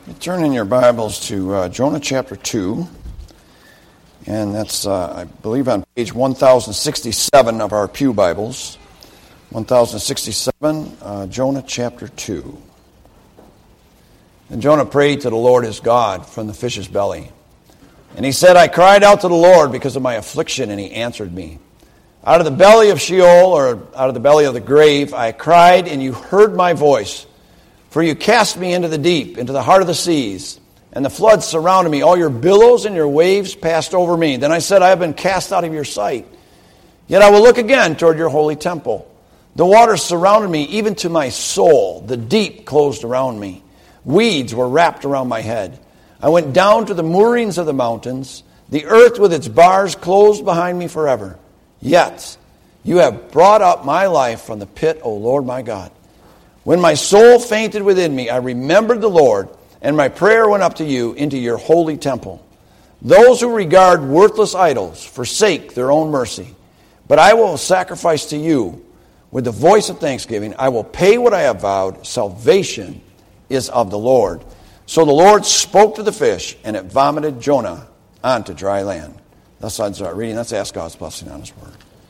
Turn in your Bibles to Jonah chapter 2, and that's, I believe, on page 1067 of our Pew Bibles. 1067, Jonah chapter 2. And Jonah prayed to the Lord his God from the fish's belly. And he said, I cried out to the Lord because of my affliction, and he answered me. Out of the belly of Sheol, or out of the belly of the grave, I cried, and you heard my voice. For you cast me into the deep, into the heart of the seas, and the floods surrounded me. All your billows and your waves passed over me. Then I said, I have been cast out of your sight. Yet I will look again toward your holy temple. The waters surrounded me, even to my soul. The deep closed around me. Weeds were wrapped around my head. I went down to the moorings of the mountains. The earth with its bars closed behind me forever. Yet you have brought up my life from the pit, O Lord my God. When my soul fainted within me, I remembered the Lord, and my prayer went up to you into your holy temple. Those who regard worthless idols forsake their own mercy. But I will sacrifice to you with the voice of thanksgiving. I will pay what I have vowed. Salvation is of the Lord. So the Lord spoke to the fish, and it vomited Jonah onto dry land. Thus ends our reading. Let's ask God's blessing on his word.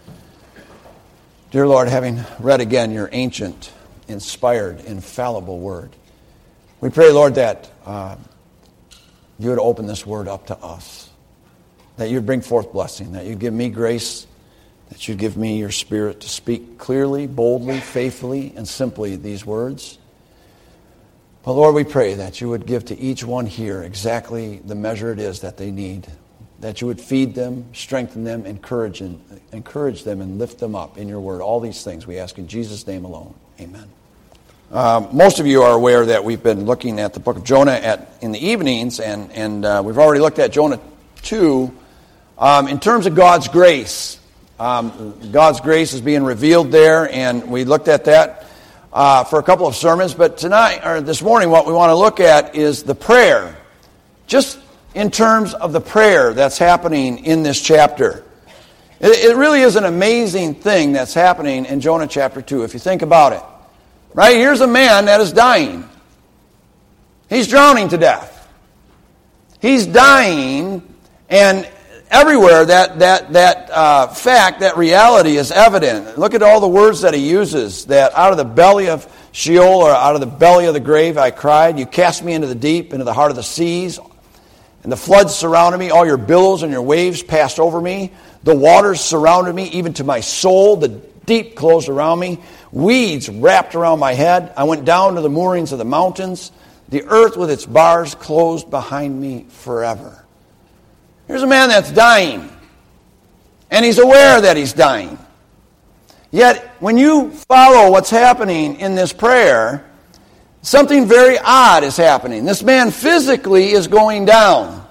Dear Lord, having read again your ancient, inspired, infallible word, we pray, Lord, that you would open this word up to us, that you'd bring forth blessing, that you'd give me grace, that you'd give me your spirit to speak clearly, boldly, faithfully, and simply these words. But Lord, we pray that you would give to each one here exactly the measure it is that they need, that you would feed them, strengthen them, encourage them, and lift them up in your word. All these things we ask in Jesus' name alone. Amen. Most of you are aware that we've been looking at the book of Jonah in the evenings, and we've already looked at Jonah 2 in terms of God's grace. God's grace is being revealed there, and we looked at that for a couple of sermons. But tonight, or this morning, what we want to look at is the prayer, just in terms of the prayer that's happening in this chapter. It really is an amazing thing that's happening in Jonah chapter 2, if you think about it. Right? Here's a man that is dying. He's drowning to death. He's dying, and everywhere that fact, that reality is evident. Look at all the words that he uses, that out of the belly of Sheol, or out of the belly of the grave, I cried. You cast me into the deep, into the heart of the seas, and the floods surrounded me. All your billows and your waves passed over me. The waters surrounded me, even to my soul. The deep closed around me. Weeds wrapped around my head. I went down to the moorings of the mountains. The earth with its bars closed behind me forever. Here's a man that's dying. And he's aware that he's dying. Yet, when you follow what's happening in this prayer, something very odd is happening. This man physically is going down.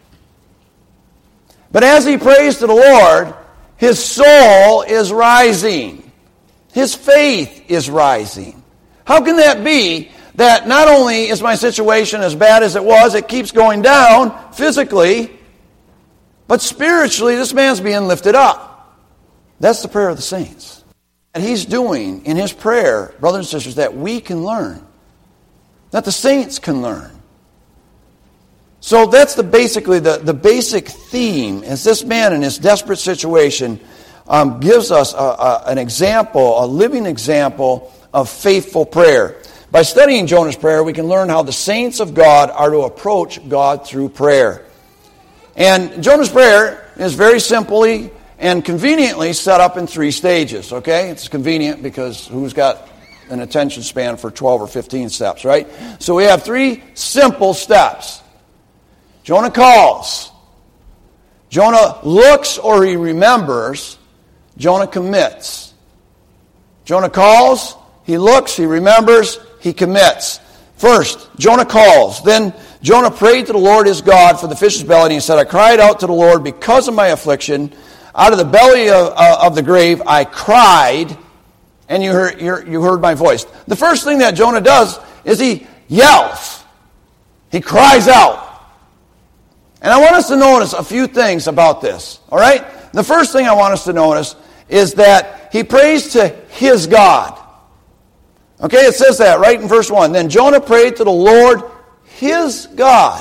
But as he prays to the Lord, his soul is rising. His faith is rising. How can that be that not only is my situation as bad as it was, it keeps going down physically, but spiritually this man's being lifted up? That's the prayer of the saints. And he's doing in his prayer, brothers and sisters, that we can learn, that the saints can learn. So that's basically the basic theme, is this man in his desperate situation gives us an example, a living example of faithful prayer. By studying Jonah's prayer, we can learn how the saints of God are to approach God through prayer. And Jonah's prayer is very simply and conveniently set up in 3 stages, okay? It's convenient because who's got an attention span for 12 or 15 steps, right? So we have 3 simple steps. Jonah calls. Jonah looks or he remembers. Jonah commits. Jonah calls, he looks, he remembers, he commits. First, Jonah calls. Then Jonah prayed to the Lord his God from the fish's belly, and he said, I cried out to the Lord because of my affliction. Out of the belly of the grave I cried, and you heard my voice. The first thing that Jonah does is he yells. He cries out. And I want us to notice a few things about this. All right? The first thing I want us to notice is that he prays to his God. Okay, it says that right in verse 1. Then Jonah prayed to the Lord his God.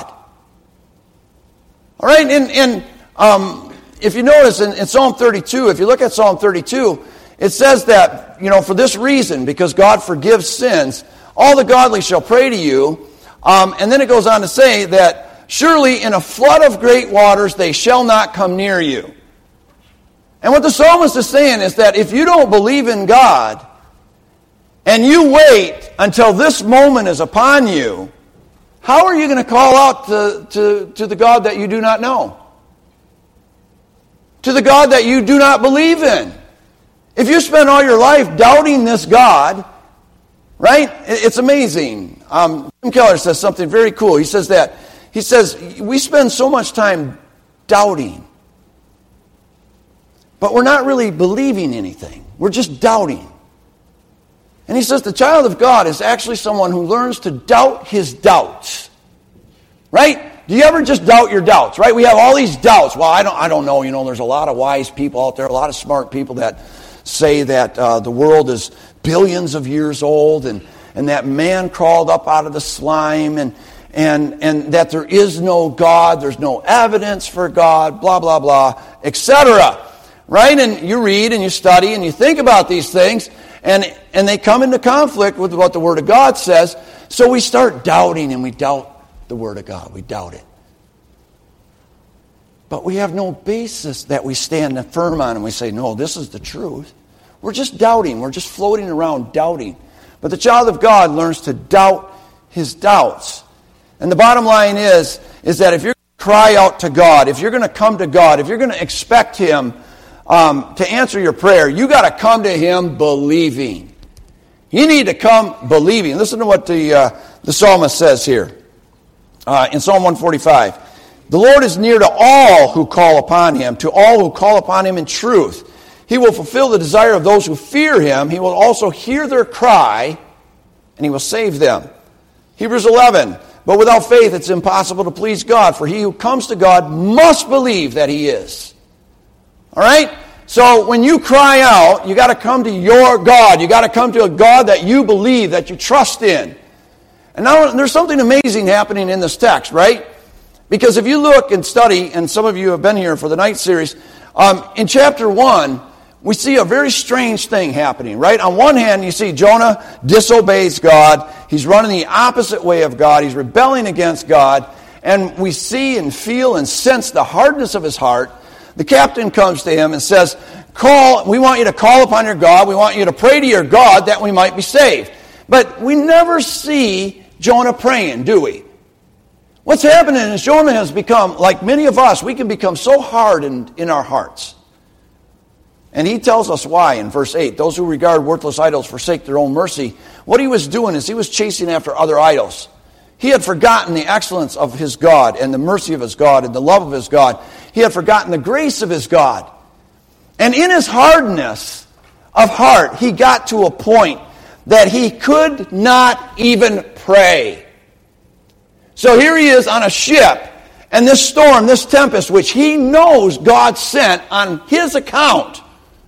All right, and if you notice in Psalm 32, if you look at Psalm 32, it says that, for this reason, because God forgives sins, all the godly shall pray to you. And then it goes on to say that, surely in a flood of great waters they shall not come near you. And what the psalmist is saying is that if you don't believe in God, and you wait until this moment is upon you, how are you going to call out to the God that you do not know? To the God that you do not believe in? If you spend all your life doubting this God, right? It's amazing. Tim Keller says something very cool. He says, we spend so much time doubting, but we're not really believing anything. We're just doubting. And he says the child of God is actually someone who learns to doubt his doubts. Right? Do you ever just doubt your doubts? Right? We have all these doubts. Well, I don't know. There's a lot of wise people out there, a lot of smart people that say that the world is billions of years old and that man crawled up out of the slime and that there is no God, there's no evidence for God, blah, blah, blah, etc. Right? And you read and you study and you think about these things and they come into conflict with what the Word of God says. So we start doubting and we doubt the Word of God. We doubt it. But we have no basis that we stand firm on and we say, no, this is the truth. We're just doubting. We're just floating around doubting. But the child of God learns to doubt his doubts. And the bottom line is that if you're going to cry out to God, if you're going to come to God, if you're going to expect Him to answer your prayer, you got to come to Him believing. You need to come believing. Listen to what the psalmist says here in Psalm 145. The Lord is near to all who call upon Him, to all who call upon Him in truth. He will fulfill the desire of those who fear Him. He will also hear their cry, and He will save them. Hebrews 11. But without faith it's impossible to please God, for he who comes to God must believe that He is. All right? So when you cry out, you got to come to your God. You got to come to a God that you believe, that you trust in. And now there's something amazing happening in this text, right? Because if you look and study, and some of you have been here for the night series, in chapter 1, we see a very strange thing happening, right? On one hand, you see Jonah disobeys God. He's running the opposite way of God. He's rebelling against God. And we see and feel and sense the hardness of his heart. The captain comes to him and says, we want you to call upon your God. We want you to pray to your God that we might be saved. But we never see Jonah praying, do we? What's happening is Jonah has become, like many of us, we can become so hardened in our hearts. And he tells us why in verse 8. Those who regard worthless idols forsake their own mercy. What he was doing is he was chasing after other idols. He had forgotten the excellence of his God and the mercy of his God and the love of his God. He had forgotten the grace of his God. And in his hardness of heart, he got to a point that he could not even pray. So here he is on a ship, and this storm, this tempest, which he knows God sent on his account,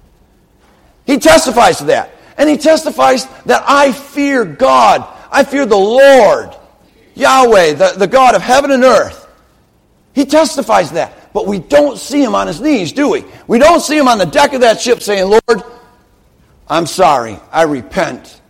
he testifies to that. And he testifies that I fear God. I fear the Lord, Yahweh, the God of heaven and earth. He testifies that. But we don't see him on his knees, do we? We don't see him on the deck of that ship saying, Lord, I'm sorry. I repent.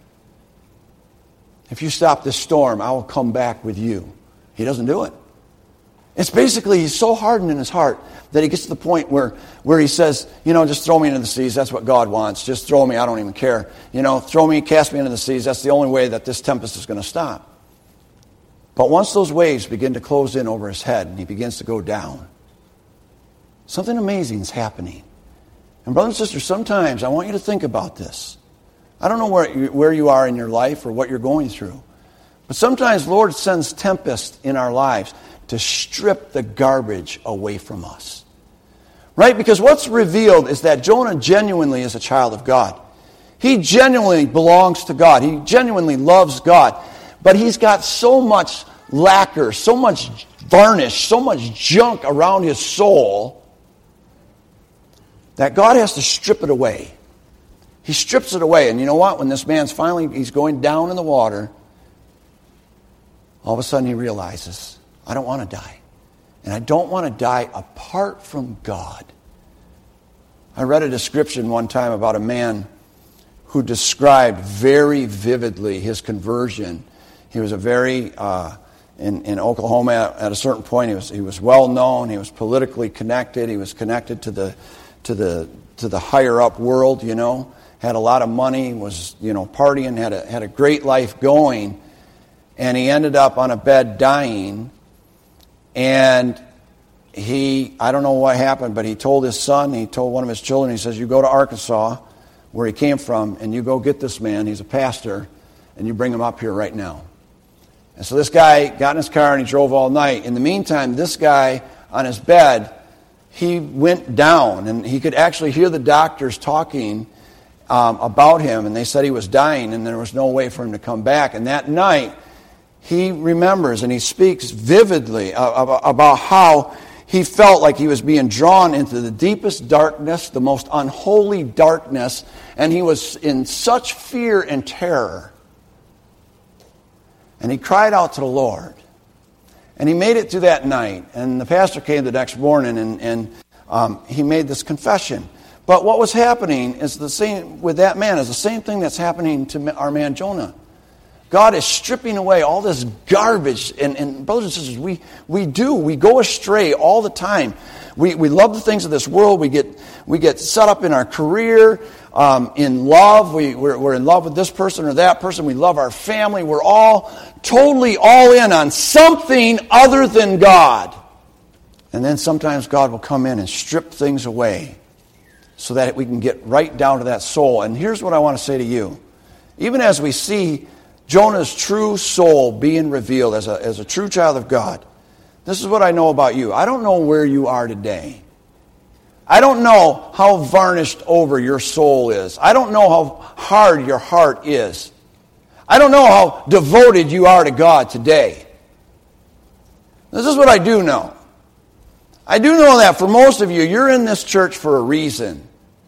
If you stop this storm, I will come back with you. He doesn't do it. It's basically, he's so hardened in his heart that he gets to the point where he says, just throw me into the seas. That's what God wants. Just throw me. I don't even care. Throw me, cast me into the seas. That's the only way that this tempest is going to stop. But once those waves begin to close in over his head and he begins to go down, something amazing is happening. And brothers and sisters, sometimes I want you to think about this. I don't know where you are in your life or what you're going through. But sometimes the Lord sends tempests in our lives to strip the garbage away from us. Right? Because what's revealed is that Jonah genuinely is a child of God. He genuinely belongs to God. He genuinely loves God. But he's got so much lacquer, so much varnish, so much junk around his soul that God has to strip it away. He strips it away. And you know what? When this man's he's going down in the water, all of a sudden he realizes, I don't want to die. And I don't want to die apart from God. I read a description one time about a man who described very vividly his conversion. He was a very, in Oklahoma at a certain point, he was well known, he was politically connected, he was connected to the higher up world, had a lot of money, was, partying, had a great life going, and he ended up on a bed dying, and I don't know what happened, but he told his son, he told one of his children, he says, you go to Arkansas, where he came from, and you go get this man, he's a pastor, and you bring him up here right now. And so this guy got in his car and he drove all night. In the meantime, this guy on his bed, he went down, and he could actually hear the doctors talking about him, and they said he was dying and there was no way for him to come back. And that night, he remembers and he speaks vividly about how he felt like he was being drawn into the deepest darkness, the most unholy darkness, and he was in such fear and terror. And he cried out to the Lord. And he made it through that night. And the pastor came the next morning and he made this confession. But what was happening is the same with that man is the same thing that's happening to our man Jonah. God is stripping away all this garbage. And brothers and sisters, we go astray all the time. We love the things of this world. We get set up in our career, in love. We're in love with this person or that person. We love our family. We're all totally all in on something other than God. And then sometimes God will come in and strip things away so that we can get right down to that soul. And here's what I want to say to you. Even as we see Jonah's true soul being revealed as a true child of God, this is what I know about you. I don't know where you are today. I don't know how varnished over your soul is. I don't know how hard your heart is. I don't know how devoted you are to God today. This is what I do know. I do know that for most of you, you're in this church for a reason.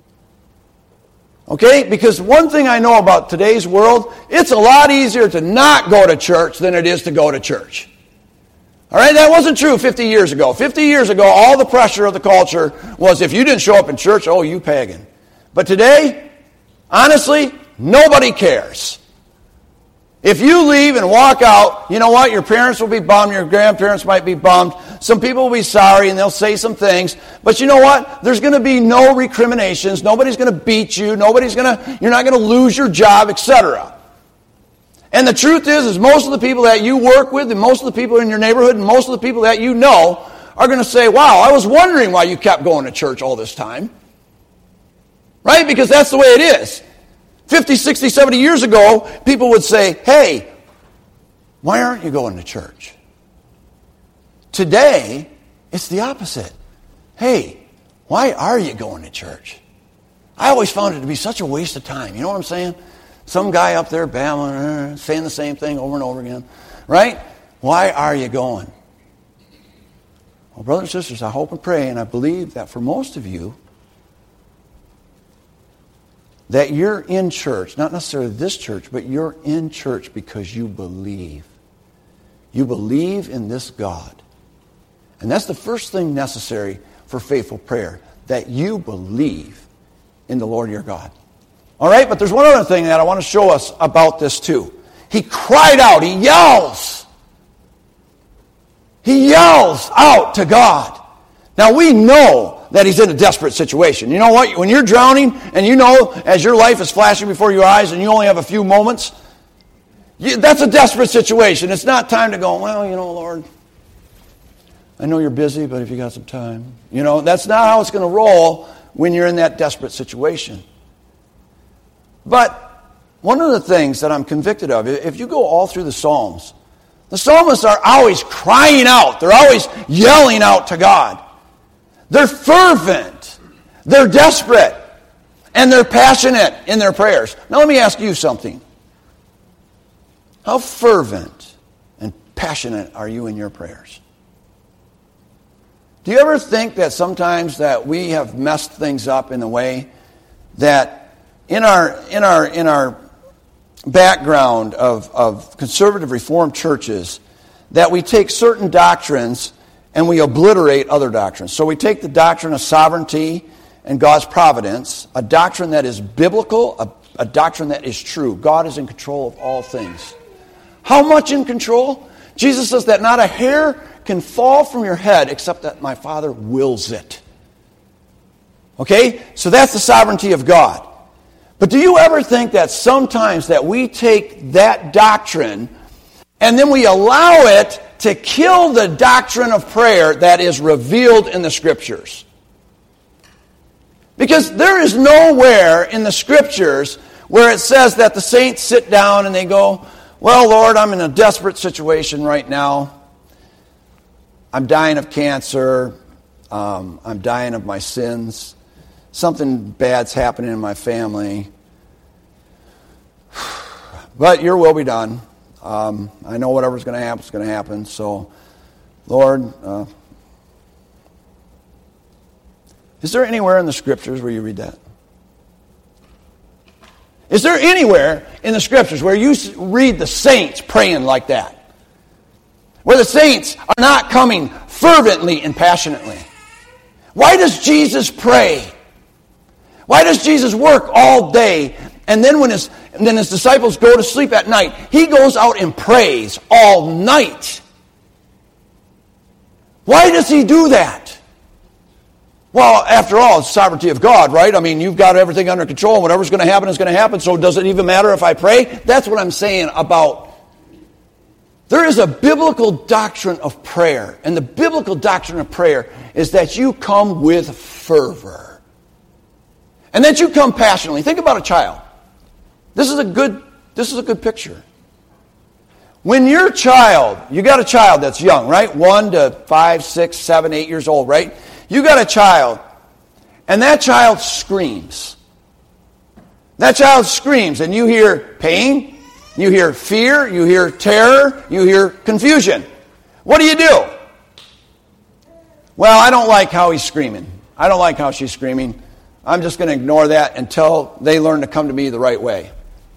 Okay? Because one thing I know about today's world, it's a lot easier to not go to church than it is to go to church. All right? That wasn't true 50 years ago. 50 years ago, all the pressure of the culture was if you didn't show up in church, oh, you pagan. But today, honestly, nobody cares. If you leave and walk out, you know what? Your parents will be bummed. Your grandparents might be bummed. Some people will be sorry and they'll say some things. But you know what? There's going to be no recriminations. Nobody's going to beat you. You're not going to lose your job, etc. And the truth is most of the people that you work with and most of the people in your neighborhood and most of the people that you know are going to say, wow, I was wondering why you kept going to church all this time. Right? Because that's the way it is. 50, 60, 70 years ago, people would say, hey, why aren't you going to church? Today, it's the opposite. Hey, why are you going to church? I always found it to be such a waste of time. You know what I'm saying? Some guy up there babbling, saying the same thing over and over again. Right? Why are you going? Well, brothers and sisters, I hope and pray, and I believe that for most of you, that you're in church, not necessarily this church, but you're in church because you believe. You believe in this God. And that's the first thing necessary for faithful prayer, that you believe in the Lord your God. All right, but there's one other thing that I want to show us about this too. He cried out, he yells. He yells out to God. Now we know that he's in a desperate situation. You know what? When you're drowning and you know as your life is flashing before your eyes and you only have a few moments, that's a desperate situation. It's not time to go, well, Lord, I know you're busy, but if you got some time. That's not how it's going to roll when you're in that desperate situation. But one of the things that I'm convicted of, if you go all through the Psalms, the psalmists are always crying out. They're always yelling out to God. They're fervent, they're desperate, and they're passionate in their prayers. Now let me ask you something. How fervent and passionate are you in your prayers? Do you ever think that sometimes that we have messed things up in a way that in our background of conservative Reformed churches, that we take certain doctrines and we obliterate other doctrines. So we take the doctrine of sovereignty and God's providence, a doctrine that is biblical, a doctrine that is true. God is in control of all things. How much in control? Jesus says that not a hair can fall from your head except that my Father wills it. Okay? So that's the sovereignty of God. But do you ever think that sometimes that we take that doctrine and then we allow it to kill the doctrine of prayer that is revealed in the Scriptures? Because there is nowhere in the Scriptures where it says that the saints sit down and they go, well, Lord, I'm in a desperate situation right now. I'm dying of cancer. I'm dying of my sins. Something bad's happening in my family. But your will be done. I know whatever's going to happen is going to happen. So, Lord, is there anywhere in the Scriptures where you read that? Is there anywhere in the Scriptures where you read the saints praying like that? Where the saints are not coming fervently and passionately? Why does Jesus pray? Why does Jesus work all day? And then when his disciples go to sleep at night, he goes out and prays all night. Why does he do that? Well, after all, it's the sovereignty of God, right? I mean, you've got everything under control. Whatever's going to happen is going to happen. So does it even matter if I pray? That's what I'm saying about. There is a biblical doctrine of prayer. And the biblical doctrine of prayer is that you come with fervor. And that you come passionately. Think about a child. This is a good picture. When your child, you got a child that's young, right? 1 to 5, 6, 7, 8 years old, right? You got a child, and that child screams. That child screams, and you hear pain, you hear fear, you hear terror, you hear confusion. What do? Well, I don't like how he's screaming. I don't like how she's screaming. I'm just going to ignore that until they learn to come to me the right way.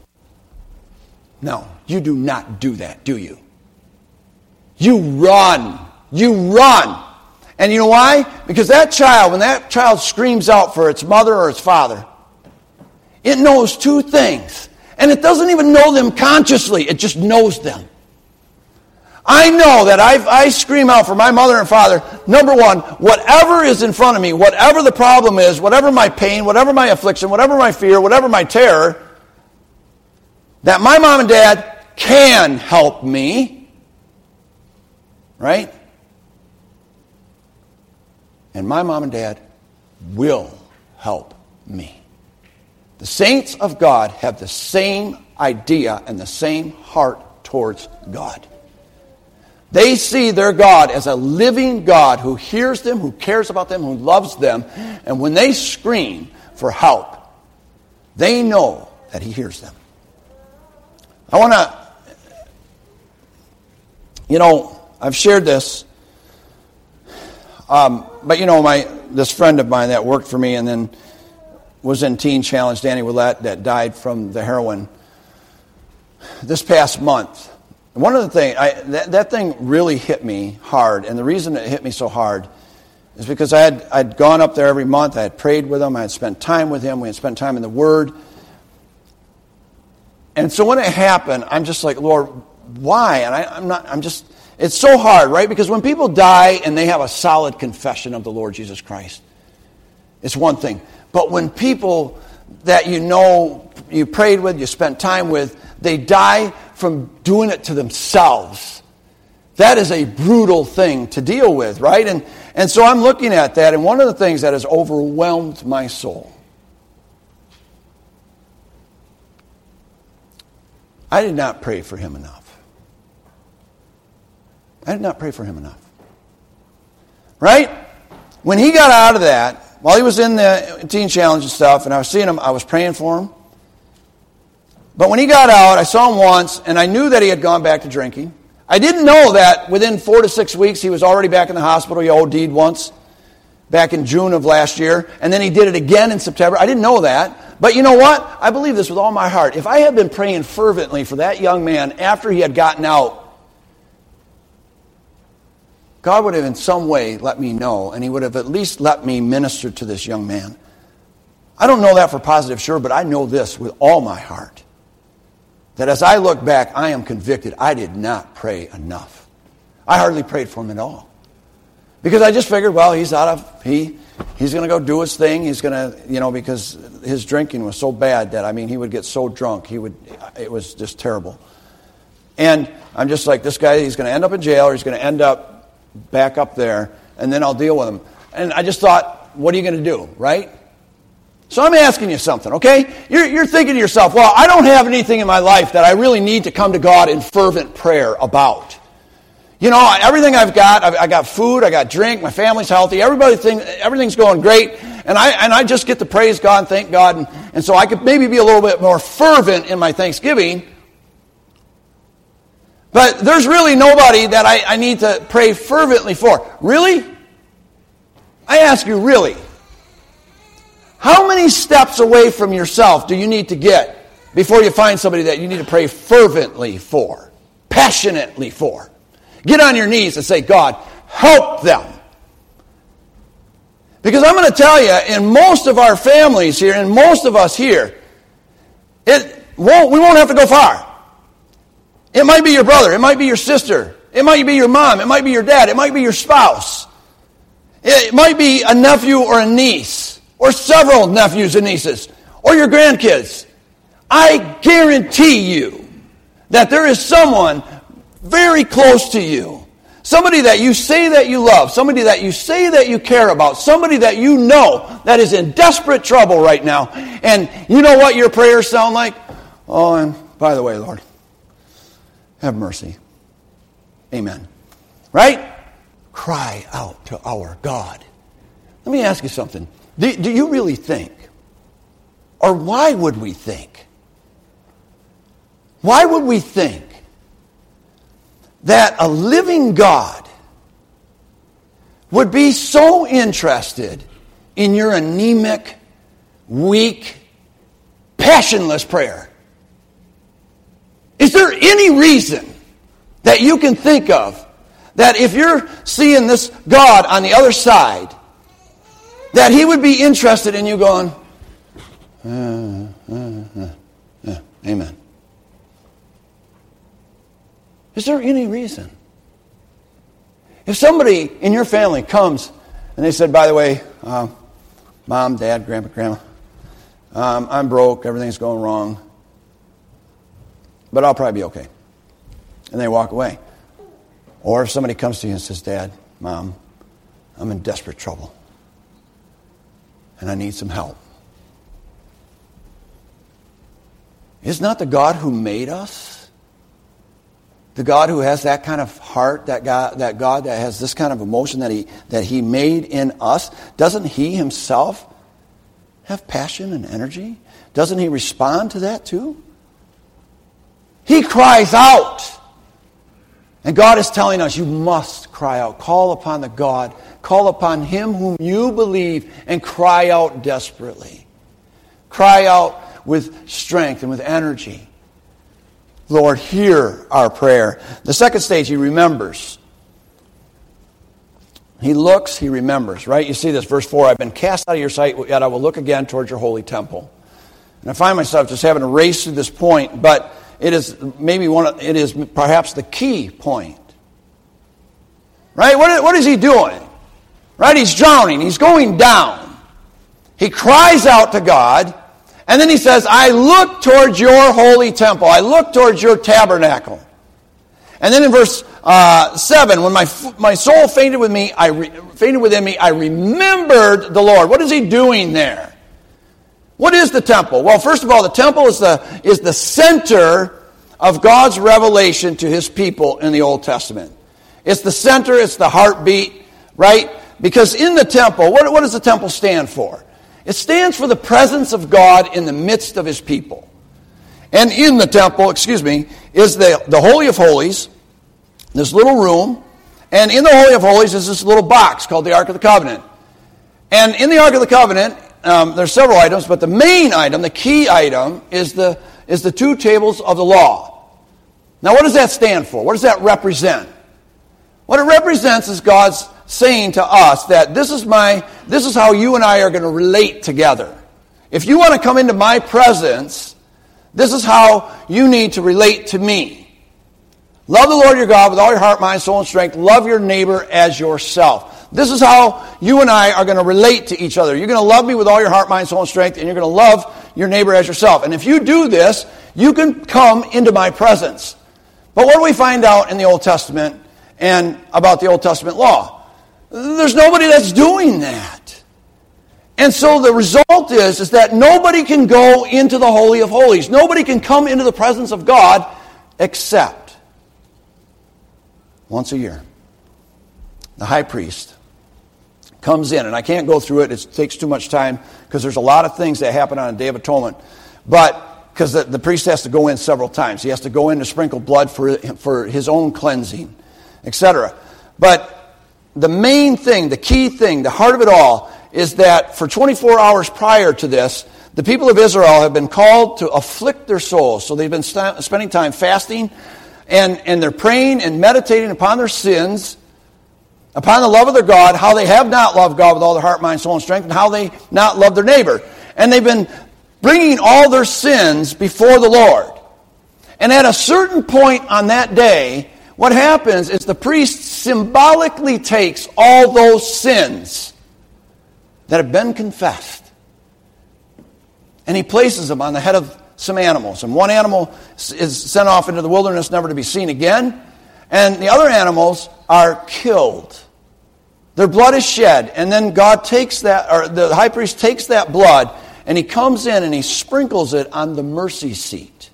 No, you do not do that, do you? You run. You run. And you know why? Because that child, when that child screams out for its mother or its father, it knows two things. And it doesn't even know them consciously. It just knows them. I know that I scream out for my mother and father, number one, whatever is in front of me, whatever the problem is, whatever my pain, whatever my affliction, whatever my fear, whatever my terror, that my mom and dad can help me. Right? And my mom and dad will help me. The saints of God have the same idea and the same heart towards God. They see their God as a living God who hears them, who cares about them, who loves them. And when they scream for help, they know that he hears them. I want to, I've shared this. But this friend of mine that worked for me and then was in Teen Challenge, Danny Willett, that died from the heroin this past month. One of the things, that thing really hit me hard, and the reason it hit me so hard is because I'd gone up there every month, I had prayed with him, I had spent time with him, we had spent time in the Word. And so when it happened, I'm just like, Lord, why? And it's so hard, right? Because when people die and they have a solid confession of the Lord Jesus Christ, it's one thing. But when people that you prayed with, you spent time with, they die from doing it to themselves. That is a brutal thing to deal with, right? And so I'm looking at that, and one of the things that has overwhelmed my soul, I did not pray for him enough. I did not pray for him enough. Right? When he got out of that, while he was in the Teen Challenge and stuff, and I was seeing him, I was praying for him. But when he got out, I saw him once, and I knew that he had gone back to drinking. I didn't know that within 4 to 6 weeks he was already back in the hospital. He OD'd once back in June of last year, and then he did it again in September. I didn't know that. But you know what? I believe this with all my heart. If I had been praying fervently for that young man after he had gotten out, God would have in some way let me know, and he would have at least let me minister to this young man. I don't know that for positive sure, but I know this with all my heart. That as I look back, I am convicted I did not pray enough. I hardly prayed for him at all. Because I just figured, well, he's going to go do his thing. He's going to, because his drinking was so bad that, he would get so drunk. It was just terrible. And I'm just like, this guy, he's going to end up in jail, or he's going to end up back up there, and then I'll deal with him. And I just thought, what are you going to do, right? So I'm asking you something, okay? You're thinking to yourself, well, I don't have anything in my life that I really need to come to God in fervent prayer about. Everything I've got, I got food, I got drink, my family's healthy, everything's going great, and I just get to praise God and thank God, and so I could maybe be a little bit more fervent in my thanksgiving. But there's really nobody that I need to pray fervently for. Really? I ask you, really? How many steps away from yourself do you need to get before you find somebody that you need to pray fervently for, passionately for? Get on your knees and say, God, help them. Because I'm going to tell you, in most of our families here, in most of us here, we won't have to go far. It might be your brother. It might be your sister. It might be your mom. It might be your dad. It might be your spouse. It might be a nephew or a niece, or several nephews and nieces, or your grandkids. I guarantee you that there is someone very close to you, somebody that you say that you love, somebody that you say that you care about, somebody that you know that is in desperate trouble right now. And you know what your prayers sound like? Oh, and by the way, Lord, have mercy. Amen. Right? Cry out to our God. Let me ask you something. Do you really think, or why would we think? Why would we think that a living God would be so interested in your anemic, weak, passionless prayer? Is there any reason that you can think of that if you're seeing this God on the other side, that he would be interested in you going, amen? Is there any reason? If somebody in your family comes and they said, by the way, Mom, Dad, Grandpa, I'm broke, everything's going wrong, but I'll probably be okay. And they walk away. Or if somebody comes to you and says, Dad, Mom, I'm in desperate trouble, and I need some help. Is not the God who made us, the God who has that kind of heart, that God that has this kind of emotion that he made in us, doesn't he himself have passion and energy? Doesn't he respond to that too? He cries out. And God is telling us, you must cry out. Call upon the God. Call upon him whom you believe and cry out desperately. Cry out with strength and with energy. Lord, hear our prayer. The second stage, he remembers. He looks, he remembers, right? You see this, verse 4, I've been cast out of your sight, yet I will look again towards your holy temple. And I find myself just having to race through this point, but it is perhaps the key point. Right? What is he doing? Right? He's drowning. He's going down. He cries out to God, and then he says, I look towards your holy temple. I look towards your tabernacle. And then in verse 7, when my soul fainted within me, I remembered the Lord. What is he doing there? What is the temple? Well, first of all, the temple is the center of God's revelation to his people in the Old Testament. It's the center, it's the heartbeat, right? Because in the temple, what does the temple stand for? It stands for the presence of God in the midst of his people. And in the temple, is the Holy of Holies, this little room. And in the Holy of Holies is this little box called the Ark of the Covenant. And in the Ark of the Covenant, there's several items, but the main item, the key item, is the two tables of the law. Now, what does that stand for? What does that represent? What it represents is God's saying to us that this is how you and I are going to relate together. If you want to come into my presence, this is how you need to relate to me. Love the Lord your God with all your heart, mind, soul, and strength. Love your neighbor as yourself. This is how you and I are going to relate to each other. You're going to love me with all your heart, mind, soul, and strength, and you're going to love your neighbor as yourself. And if you do this, you can come into my presence. But what do we find out in the Old Testament and about the Old Testament law? There's nobody that's doing that. And so the result is that nobody can go into the Holy of Holies. Nobody can come into the presence of God except once a year. The high priest comes in, and I can't go through it. It takes too much time because there's a lot of things that happen on a Day of Atonement. But because the priest has to go in several times. He has to go in to sprinkle blood for his own cleansing, etc. But the main thing, the key thing, the heart of it all is that for 24 hours prior to this, the people of Israel have been called to afflict their souls. So they've been spending time fasting, and they're praying and meditating upon their sins, upon the love of their God, how they have not loved God with all their heart, mind, soul, and strength, and how they not love their neighbor. And they've been bringing all their sins before the Lord. And at a certain point on that day, what happens is the priest symbolically takes all those sins that have been confessed, and he places them on the head of some animals. And one animal is sent off into the wilderness never to be seen again, and the other animals are killed. Their blood is shed, and then God takes that, or the high priest takes that blood, and he comes in and he sprinkles it on the mercy seat.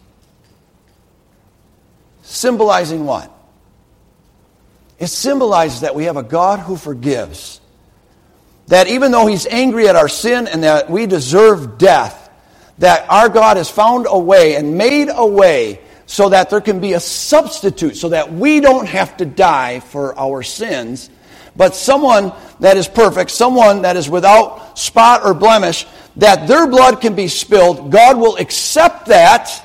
Symbolizing what? It symbolizes that we have a God who forgives. That even though he's angry at our sin and that we deserve death, that our God has found a way and made a way so that there can be a substitute, so that we don't have to die for our sins, but someone that is perfect, someone that is without spot or blemish, that their blood can be spilled. God will accept that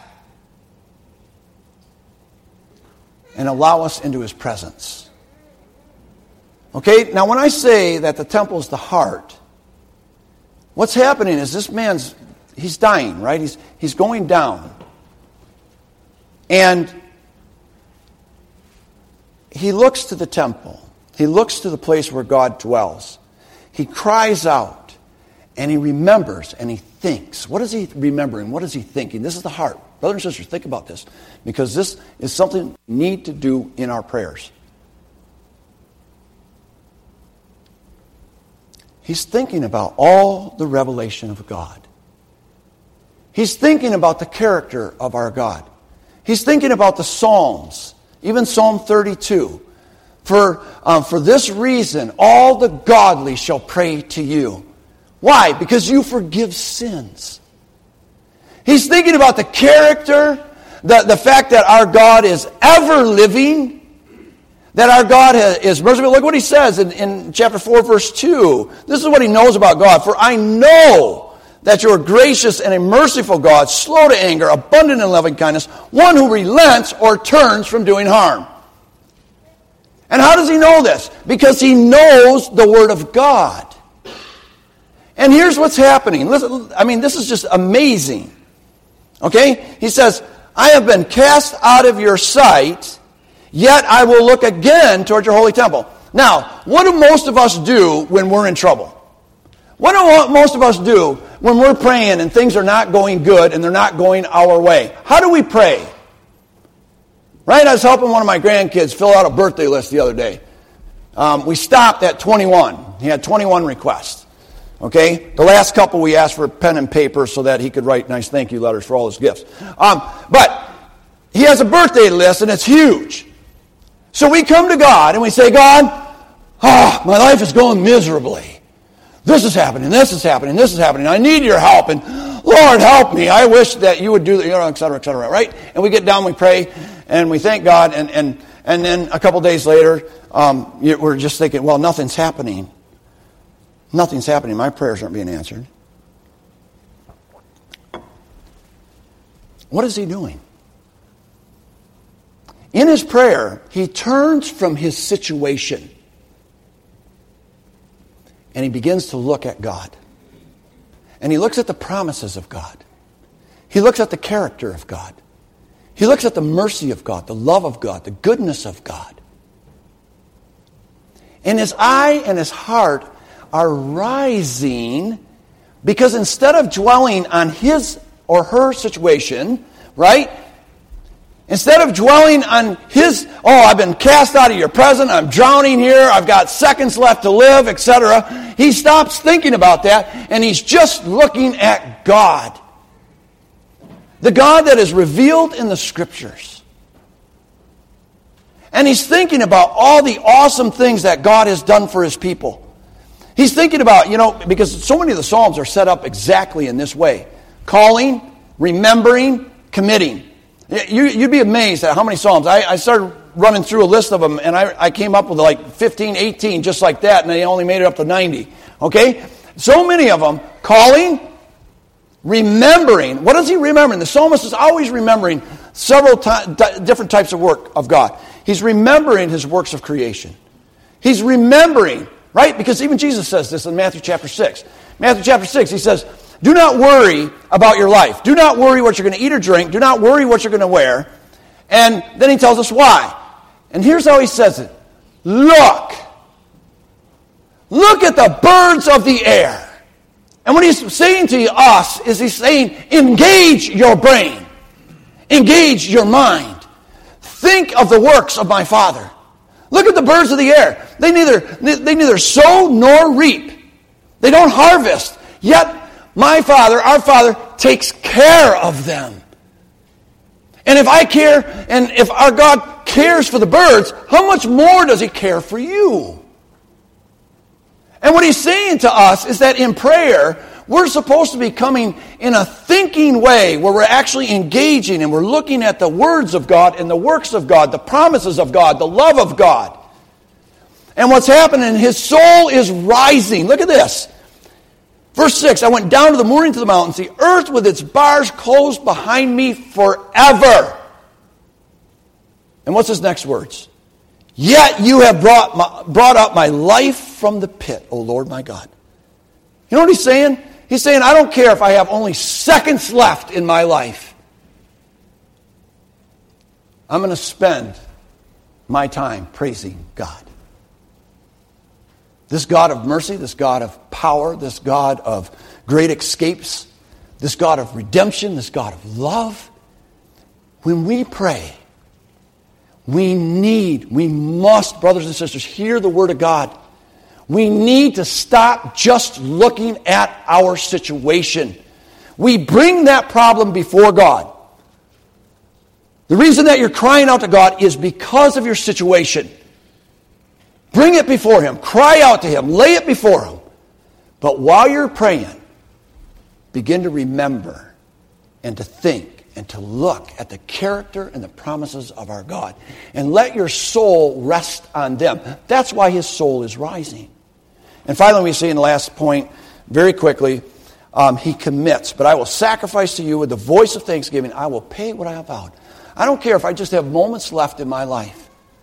and allow us into his presence. Okay, now when I say that the temple is the heart, what's happening is this man's, he's dying, right? He's going down. And he looks to the temple. He looks to the place where God dwells. He cries out, and he remembers, and he thinks. What is he remembering? What is he thinking? This is the heart. Brothers and sisters, think about this, because this is something we need to do in our prayers. He's thinking about all the revelation of God. He's thinking about the character of our God. He's thinking about the Psalms, even Psalm 32. For this reason, all the godly shall pray to you. Why? Because you forgive sins. He's thinking about the character, the fact that our God is ever living, that our God is merciful. Look what he says in chapter 4, verse 2. This is what he knows about God. For I know that you are gracious and a merciful God, slow to anger, abundant in loving kindness, one who relents or turns from doing harm. And how does he know this? Because he knows the Word of God. And here's what's happening. Listen, I mean, this is just amazing. Okay? He says, I have been cast out of your sight, yet I will look again toward your holy temple. Now, what do most of us do when we're in trouble? What do most of us do when we're praying and things are not going good and they're not going our way? How do we pray? Right? I was helping one of my grandkids fill out a birthday list the other day. We stopped at 21. He had 21 requests. Okay? The last couple we asked for pen and paper so that he could write nice thank you letters for all his gifts. But he has a birthday list and it's huge. So we come to God and we say, God, my life is going miserably. This is happening, this is happening, this is happening. I need your help, and Lord, help me. I wish that you would do that, et cetera, right? And we get down, we pray, and we thank God, and then a couple days later, we're just thinking, well, nothing's happening. Nothing's happening. My prayers aren't being answered. What is he doing? in his prayer, he turns from his situation and he begins to look at God. And he looks at the promises of God. He looks at the character of God. He looks at the mercy of God, the love of God, the goodness of God. And his eye and his heart are rising because instead of dwelling on his or her situation, right? Instead of dwelling on his, I've been cast out of your presence, I'm drowning here, I've got seconds left to live, etc. He stops thinking about that and he's just looking at God. The God that is revealed in the Scriptures. And he's thinking about all the awesome things that God has done for his people. He's thinking about, because so many of the Psalms are set up exactly in this way. Calling, remembering, committing. You'd be amazed at how many Psalms. I started running through a list of them, and I came up with like 15, 18, just like that, and they only made it up to 90. Okay? So many of them. Calling, remembering. What is he remembering? The psalmist is always remembering several different types of work of God. He's remembering his works of creation. He's remembering, right? Because even Jesus says this in Matthew chapter 6. Matthew chapter 6, he says, do not worry about your life. Do not worry what you're going to eat or drink. Do not worry what you're going to wear. And then he tells us why. And here's how he says it. Look at the birds of the air. And what he's saying to us is he's saying, engage your brain. Engage your mind. Think of the works of my Father. Look at the birds of the air. They neither sow nor reap. They don't harvest. Yet my Father, our Father, takes care of them. And if I care, and if our God cares for the birds, how much more does he care for you? And what he's saying to us is that in prayer, we're supposed to be coming in a thinking way where we're actually engaging and we're looking at the words of God and the works of God, the promises of God, the love of God. And what's happening, his soul is rising. Look at this. Verse 6, I went down to the mooring to the mountains, the earth with its bars closed behind me forever. And what's his next words? Yet you have brought up my life from the pit, O Lord my God. You know what he's saying? He's saying, I don't care if I have only seconds left in my life. I'm going to spend my time praising God. This God of mercy, this God of power, this God of great escapes, this God of redemption, this God of love. When we pray, we must, brothers and sisters, hear the word of God. We need to stop just looking at our situation. We bring that problem before God. The reason that you're crying out to God is because of your situation. Bring it before him. Cry out to him. Lay it before him. But while you're praying, begin to remember and to think and to look at the character and the promises of our God. And let your soul rest on them. That's why his soul is rising. And finally, we see in the last point, very quickly, he commits. But I will sacrifice to you with the voice of thanksgiving. I will pay what I have vowed. I don't care if I just have moments left in my life.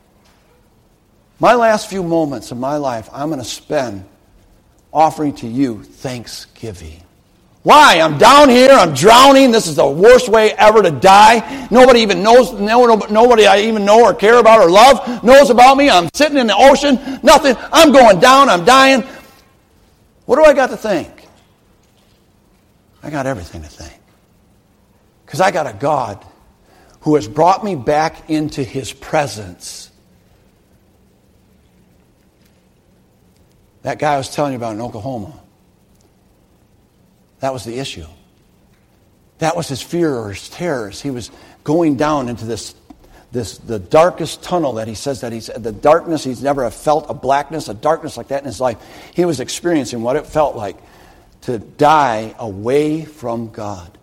My last few moments of my life, I'm going to spend offering to you thanksgiving. Why? I'm down here, I'm drowning, this is the worst way ever to die. Nobody even knows, nobody I even know or care about or love knows about me. I'm sitting in the ocean, nothing, I'm going down, I'm dying. What do I got to think? I got everything to think. Because I got a God who has brought me back into his presence. That guy I was telling you about in Oklahoma, that was the issue. That was his fear or his terrors. He was going down into the darkest tunnel that he says the darkness, he's never felt a blackness, a darkness like that in his life. He was experiencing what it felt like to die away from God.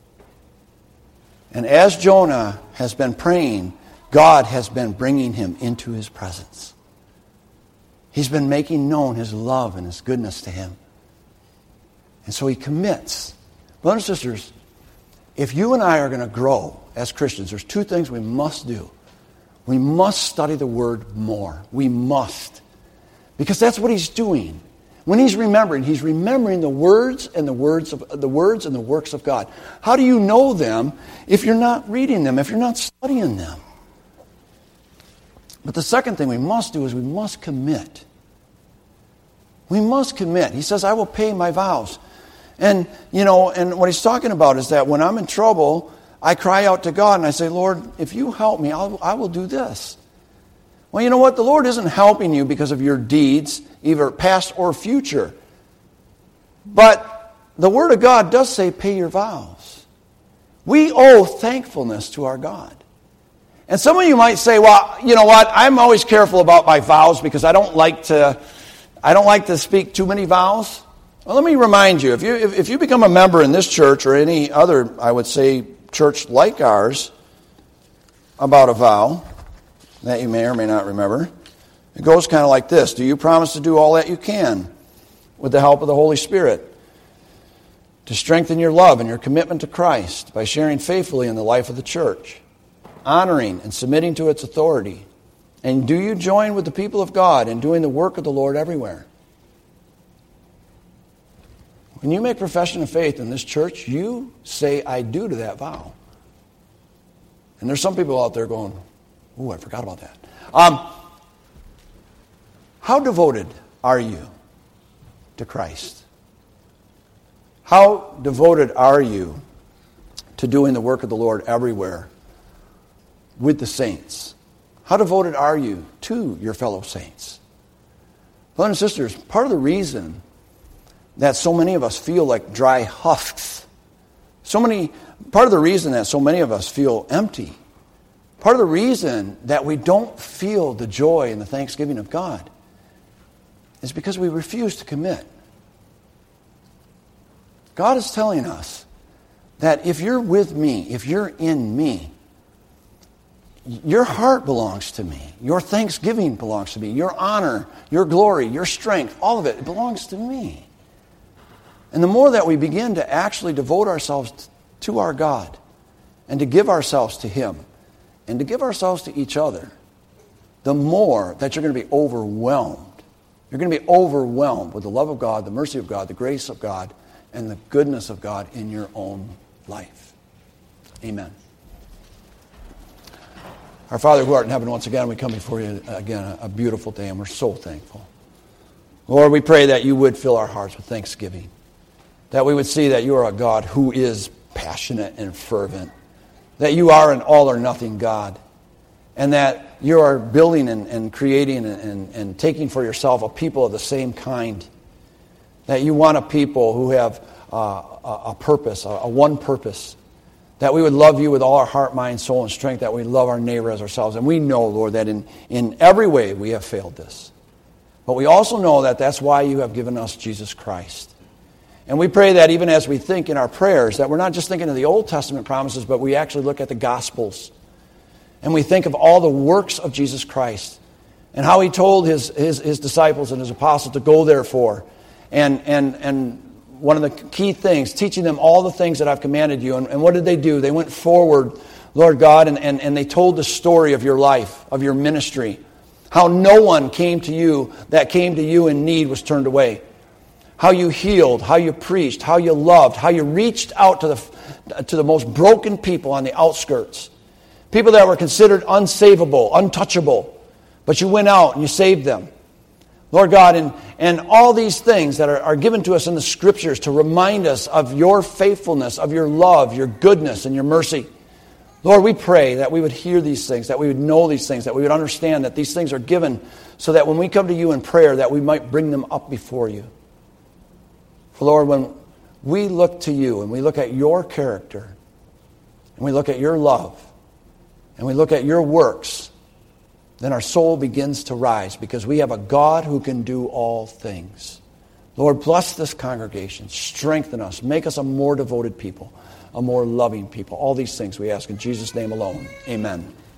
And as Jonah has been praying, God has been bringing him into his presence. He's been making known his love and his goodness to him. And so he commits. Brothers and sisters, if you and I are going to grow as Christians, there's two things we must do. We must study the Word more. We must. Because that's what he's doing. When he's remembering the words and the words and the works of God. How do you know them if you're not reading them, if you're not studying them? But the second thing we must do is we must commit. We must commit. He says, I will pay my vows. And what he's talking about is that when I'm in trouble, I cry out to God and I say, Lord, if you help me, I will do this. Well, you know what? The Lord isn't helping you because of your deeds, either past or future. But the Word of God does say, pay your vows. We owe thankfulness to our God. And some of you might say, well, you know what? I'm always careful about my vows because I don't like to speak too many vows. Well, let me remind you, if you become a member in this church or any other, I would say, church like ours, about a vow that you may or may not remember, it goes kind of like this. Do you promise to do all that you can with the help of the Holy Spirit to strengthen your love and your commitment to Christ by sharing faithfully in the life of the church, honoring and submitting to its authority? And do you join with the people of God in doing the work of the Lord everywhere? When you make profession of faith in this church, you say, I do to that vow. And there's some people out there going, ooh, I forgot about that. How devoted are you to Christ? How devoted are you to doing the work of the Lord everywhere with the saints? How devoted are you to your fellow saints? Brothers and sisters, part of the reason that so many of us feel like dry husks, part of the reason that so many of us feel empty, part of the reason that we don't feel the joy and the thanksgiving of God is because we refuse to commit. God is telling us that if you're with me, if you're in me, your heart belongs to me. Your thanksgiving belongs to me. Your honor, your glory, your strength, all of it belongs to me. And the more that we begin to actually devote ourselves to our God and to give ourselves to Him and to give ourselves to each other, the more that you're going to be overwhelmed. You're going to be overwhelmed with the love of God, the mercy of God, the grace of God, and the goodness of God in your own life. Amen. Our Father who art in heaven, once again, we come before you again, a beautiful day, and we're so thankful. Lord, we pray that you would fill our hearts with thanksgiving, that we would see that you are a God who is passionate and fervent, that you are an all-or-nothing God, and that you are building and creating and taking for yourself a people of the same kind, that you want a people who have a purpose, a one purpose, that we would love you with all our heart, mind, soul, and strength, that we love our neighbor as ourselves. And we know, Lord, that in every way we have failed this. But we also know that that's why you have given us Jesus Christ. And we pray that even as we think in our prayers, that we're not just thinking of the Old Testament promises, but we actually look at the Gospels. And we think of all the works of Jesus Christ and how he told his disciples and his apostles to go therefore. And one of the key things, teaching them all the things that I've commanded you. And what did they do? They went forward, Lord God, and they told the story of your life, of your ministry. How no one came to you that came to you in need was turned away. How you healed, how you preached, how you loved, how you reached out to the most broken people on the outskirts. People that were considered unsavable, untouchable. But you went out and you saved them. Lord God, and all these things that are given to us in the Scriptures to remind us of your faithfulness, of your love, your goodness, and your mercy. Lord, we pray that we would hear these things, that we would know these things, that we would understand that these things are given so that when we come to you in prayer, that we might bring them up before you. For Lord, when we look to you and we look at your character, and we look at your love, and we look at your works, then our soul begins to rise because we have a God who can do all things. Lord, bless this congregation. Strengthen us. Make us a more devoted people, a more loving people. All these things we ask in Jesus' name alone. Amen.